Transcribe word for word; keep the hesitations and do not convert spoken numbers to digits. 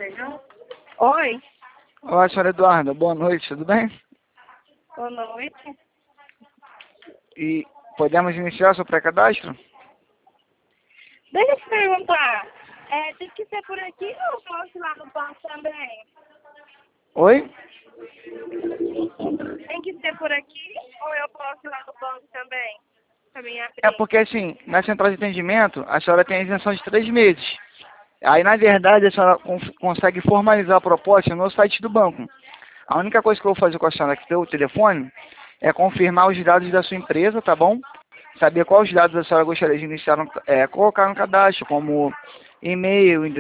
Oi, Olá, senhora Eduarda. Boa noite, tudo bem? boa noite. E podemos iniciar o seu pré-cadastro? Deixa eu te perguntar, é, tem que ser por aqui ou eu posso ir lá no banco também? Oi? Tem que ser por aqui ou eu posso ir lá no banco também? Pra mim abrir. É porque, assim, na central de atendimento, a senhora tem a isenção de três meses. Aí, na verdade, a senhora con- consegue formalizar a proposta no site do banco. A única coisa que eu vou fazer com a senhora aqui pelo telefone é confirmar os dados da sua empresa, tá bom? Saber quais dados a senhora gostaria de iniciar, no, é, colocar no cadastro, como e-mail,